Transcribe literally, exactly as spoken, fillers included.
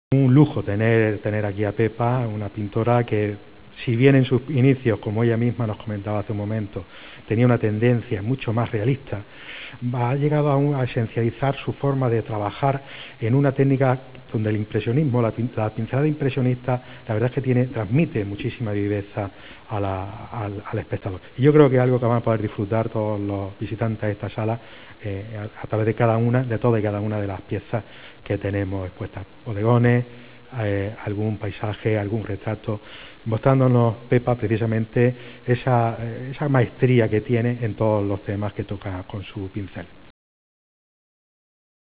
Un lujo tener, tener aquí a Pepa, una pintora que, si bien en sus inicios, como ella misma nos comentaba hace un momento, tenía una tendencia mucho más realista, ha llegado a, un, a esencializar su forma de trabajar en una técnica donde el impresionismo, la, la pincelada impresionista, la verdad es que tiene, transmite muchísima viveza a la, al, al espectador. Y yo creo que es algo que van a poder disfrutar todos los visitantes de esta sala eh, a, a través de cada una, de todas y cada una de las piezas que tenemos expuestas. Bodegones, eh, algún paisaje, algún retrato, mostrándonos Pepa precisamente esa, esa maestría que tiene en todos los temas que toca con su pincel.